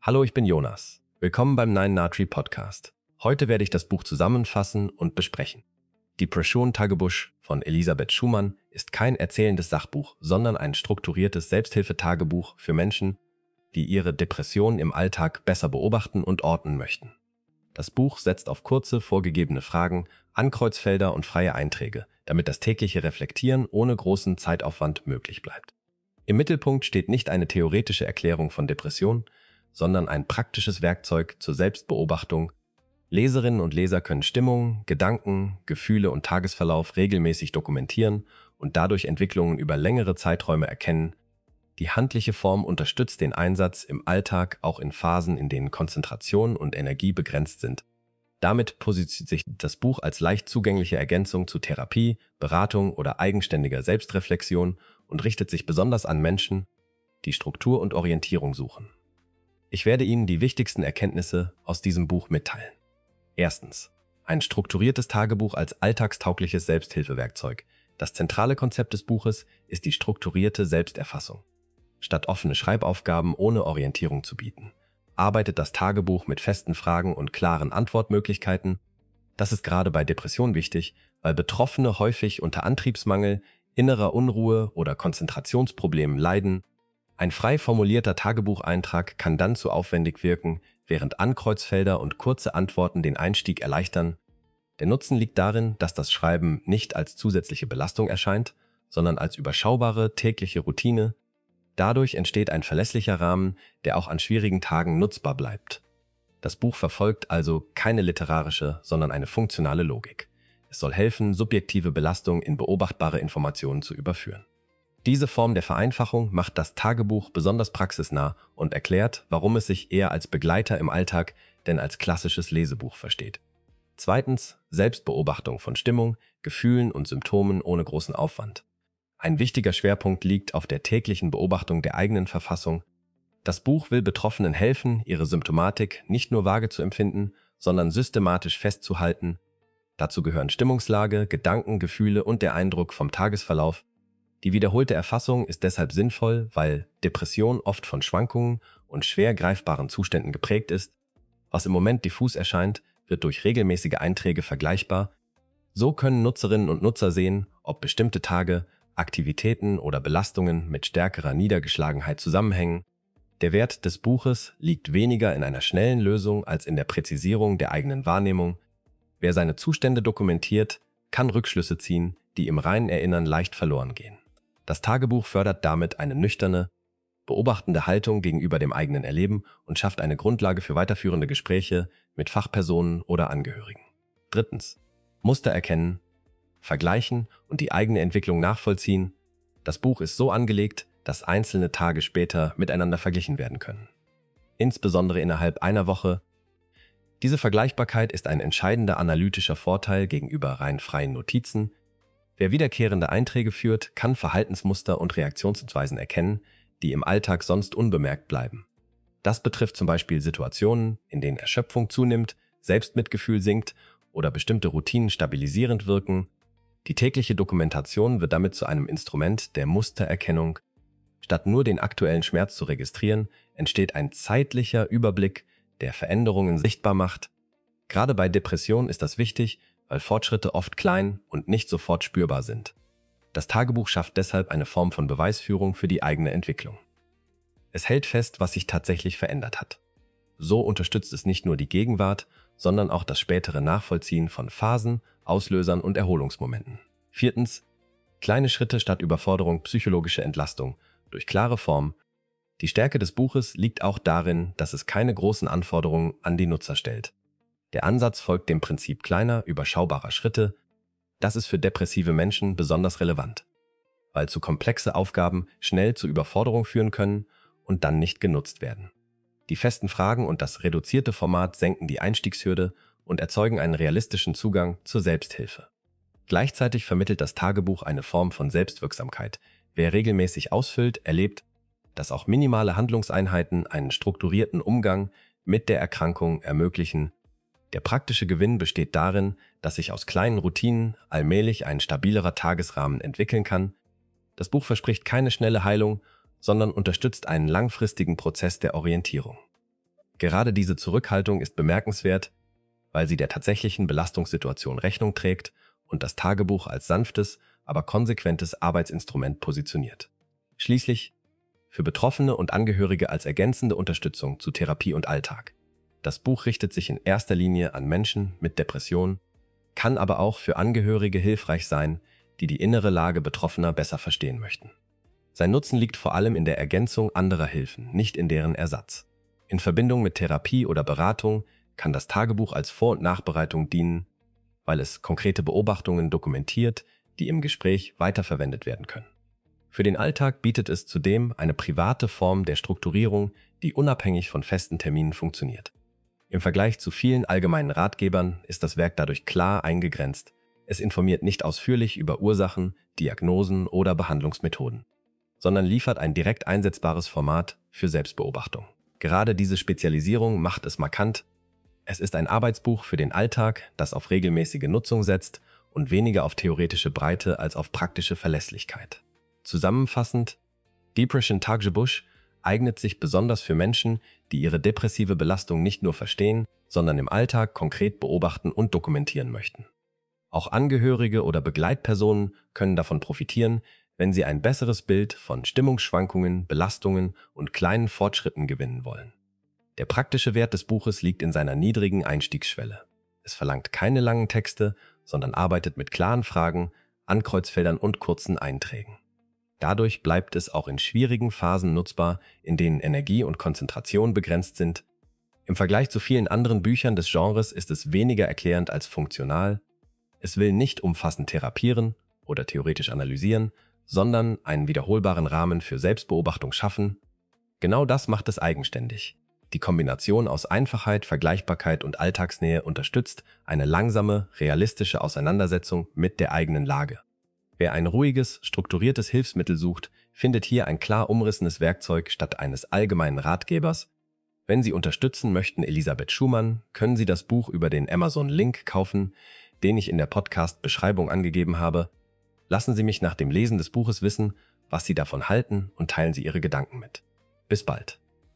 Hallo, ich bin Jonas. Willkommen beim 9na3 Podcast. Heute werde ich das Buch zusammenfassen und besprechen. Depression-Tagebuch von Elisabeth Schumann ist kein erzählendes Sachbuch, sondern ein strukturiertes Selbsthilfetagebuch für Menschen, die ihre Depressionen im Alltag besser beobachten und ordnen möchten. Das Buch setzt auf kurze, vorgegebene Fragen, Ankreuzfelder und freie Einträge, damit das tägliche Reflektieren ohne großen Zeitaufwand möglich bleibt. Im Mittelpunkt steht nicht eine theoretische Erklärung von Depressionen, sondern ein praktisches Werkzeug zur Selbstbeobachtung. Leserinnen und Leser können Stimmung, Gedanken, Gefühle und Tagesverlauf regelmäßig dokumentieren und dadurch Entwicklungen über längere Zeiträume erkennen. Die handliche Form unterstützt den Einsatz im Alltag auch in Phasen, in denen Konzentration und Energie begrenzt sind. Damit positioniert sich das Buch als leicht zugängliche Ergänzung zu Therapie, Beratung oder eigenständiger Selbstreflexion und richtet sich besonders an Menschen, die Struktur und Orientierung suchen. Ich werde Ihnen die wichtigsten Erkenntnisse aus diesem Buch mitteilen. Erstens. Ein strukturiertes Tagebuch als alltagstaugliches Selbsthilfewerkzeug. Das zentrale Konzept des Buches ist die strukturierte Selbsterfassung. Statt offene Schreibaufgaben ohne Orientierung zu bieten, arbeitet das Tagebuch mit festen Fragen und klaren Antwortmöglichkeiten. Das ist gerade bei Depressionen wichtig, weil Betroffene häufig unter Antriebsmangel, innerer Unruhe oder Konzentrationsproblemen leiden. Ein frei formulierter Tagebucheintrag kann dann zu aufwendig wirken, während Ankreuzfelder und kurze Antworten den Einstieg erleichtern. Der Nutzen liegt darin, dass das Schreiben nicht als zusätzliche Belastung erscheint, sondern als überschaubare tägliche Routine. Dadurch entsteht ein verlässlicher Rahmen, der auch an schwierigen Tagen nutzbar bleibt. Das Buch verfolgt also keine literarische, sondern eine funktionale Logik. Es soll helfen, subjektive Belastung in beobachtbare Informationen zu überführen. Diese Form der Vereinfachung macht das Tagebuch besonders praxisnah und erklärt, warum es sich eher als Begleiter im Alltag denn als klassisches Lesebuch versteht. Zweitens, Selbstbeobachtung von Stimmung, Gefühlen und Symptomen ohne großen Aufwand. Ein wichtiger Schwerpunkt liegt auf der täglichen Beobachtung der eigenen Verfassung. Das Buch will Betroffenen helfen, ihre Symptomatik nicht nur vage zu empfinden, sondern systematisch festzuhalten. Dazu gehören Stimmungslage, Gedanken, Gefühle und der Eindruck vom Tagesverlauf. Die wiederholte Erfassung ist deshalb sinnvoll, weil Depression oft von Schwankungen und schwer greifbaren Zuständen geprägt ist. Was im Moment diffus erscheint, wird durch regelmäßige Einträge vergleichbar. So können Nutzerinnen und Nutzer sehen, ob bestimmte Tage, Aktivitäten oder Belastungen mit stärkerer Niedergeschlagenheit zusammenhängen. Der Wert des Buches liegt weniger in einer schnellen Lösung als in der Präzisierung der eigenen Wahrnehmung. Wer seine Zustände dokumentiert, kann Rückschlüsse ziehen, die im reinen Erinnern leicht verloren gehen. Das Tagebuch fördert damit eine nüchterne, beobachtende Haltung gegenüber dem eigenen Erleben und schafft eine Grundlage für weiterführende Gespräche mit Fachpersonen oder Angehörigen. Drittens. Muster erkennen, vergleichen und die eigene Entwicklung nachvollziehen. Das Buch ist so angelegt, dass einzelne Tage später miteinander verglichen werden können. Insbesondere innerhalb einer Woche. Diese Vergleichbarkeit ist ein entscheidender analytischer Vorteil gegenüber rein freien Notizen. Wer wiederkehrende Einträge führt, kann Verhaltensmuster und Reaktionsweisen erkennen, die im Alltag sonst unbemerkt bleiben. Das betrifft zum Beispiel Situationen, in denen Erschöpfung zunimmt, Selbstmitgefühl sinkt oder bestimmte Routinen stabilisierend wirken. Die tägliche Dokumentation wird damit zu einem Instrument der Mustererkennung. Statt nur den aktuellen Schmerz zu registrieren, entsteht ein zeitlicher Überblick, der Veränderungen sichtbar macht. Gerade bei Depressionen ist das wichtig, weil Fortschritte oft klein und nicht sofort spürbar sind. Das Tagebuch schafft deshalb eine Form von Beweisführung für die eigene Entwicklung. Es hält fest, was sich tatsächlich verändert hat. So unterstützt es nicht nur die Gegenwart, sondern auch das spätere Nachvollziehen von Phasen, Auslösern und Erholungsmomenten. Viertens. Kleine Schritte statt Überforderung, psychologische Entlastung durch klare Form. Die Stärke des Buches liegt auch darin, dass es keine großen Anforderungen an die Nutzer stellt. Der Ansatz folgt dem Prinzip kleiner, überschaubarer Schritte. Das ist für depressive Menschen besonders relevant, weil zu komplexe Aufgaben schnell zu Überforderung führen können und dann nicht genutzt werden. Die festen Fragen und das reduzierte Format senken die Einstiegshürde und erzeugen einen realistischen Zugang zur Selbsthilfe. Gleichzeitig vermittelt das Tagebuch eine Form von Selbstwirksamkeit. Wer regelmäßig ausfüllt, erlebt, dass auch minimale Handlungseinheiten einen strukturierten Umgang mit der Erkrankung ermöglichen. Der praktische Gewinn besteht darin, dass sich aus kleinen Routinen allmählich ein stabilerer Tagesrahmen entwickeln kann. Das Buch verspricht keine schnelle Heilung, sondern unterstützt einen langfristigen Prozess der Orientierung. Gerade diese Zurückhaltung ist bemerkenswert, weil sie der tatsächlichen Belastungssituation Rechnung trägt und das Tagebuch als sanftes, aber konsequentes Arbeitsinstrument positioniert. Schließlich für Betroffene und Angehörige als ergänzende Unterstützung zu Therapie und Alltag. Das Buch richtet sich in erster Linie an Menschen mit Depressionen, kann aber auch für Angehörige hilfreich sein, die die innere Lage Betroffener besser verstehen möchten. Sein Nutzen liegt vor allem in der Ergänzung anderer Hilfen, nicht in deren Ersatz. In Verbindung mit Therapie oder Beratung kann das Tagebuch als Vor- und Nachbereitung dienen, weil es konkrete Beobachtungen dokumentiert, die im Gespräch weiterverwendet werden können. Für den Alltag bietet es zudem eine private Form der Strukturierung, die unabhängig von festen Terminen funktioniert. Im Vergleich zu vielen allgemeinen Ratgebern ist das Werk dadurch klar eingegrenzt. Es informiert nicht ausführlich über Ursachen, Diagnosen oder Behandlungsmethoden, sondern liefert ein direkt einsetzbares Format für Selbstbeobachtung. Gerade diese Spezialisierung macht es markant. Es ist ein Arbeitsbuch für den Alltag, das auf regelmäßige Nutzung setzt und weniger auf theoretische Breite als auf praktische Verlässlichkeit. Zusammenfassend, Depression Tagebuch eignet sich besonders für Menschen, die ihre depressive Belastung nicht nur verstehen, sondern im Alltag konkret beobachten und dokumentieren möchten. Auch Angehörige oder Begleitpersonen können davon profitieren, wenn sie ein besseres Bild von Stimmungsschwankungen, Belastungen und kleinen Fortschritten gewinnen wollen. Der praktische Wert des Buches liegt in seiner niedrigen Einstiegsschwelle. Es verlangt keine langen Texte, sondern arbeitet mit klaren Fragen, Ankreuzfeldern und kurzen Einträgen. Dadurch bleibt es auch in schwierigen Phasen nutzbar, in denen Energie und Konzentration begrenzt sind. Im Vergleich zu vielen anderen Büchern des Genres ist es weniger erklärend als funktional. Es will nicht umfassend therapieren oder theoretisch analysieren, sondern einen wiederholbaren Rahmen für Selbstbeobachtung schaffen. Genau das macht es eigenständig. Die Kombination aus Einfachheit, Vergleichbarkeit und Alltagsnähe unterstützt eine langsame, realistische Auseinandersetzung mit der eigenen Lage. Wer ein ruhiges, strukturiertes Hilfsmittel sucht, findet hier ein klar umrissenes Werkzeug statt eines allgemeinen Ratgebers. Wenn Sie unterstützen möchten Elisabeth Schumann, können Sie das Buch über den Amazon-Link kaufen, den ich in der Podcast-Beschreibung angegeben habe. Lassen Sie mich nach dem Lesen des Buches wissen, was Sie davon halten und teilen Sie Ihre Gedanken mit. Bis bald.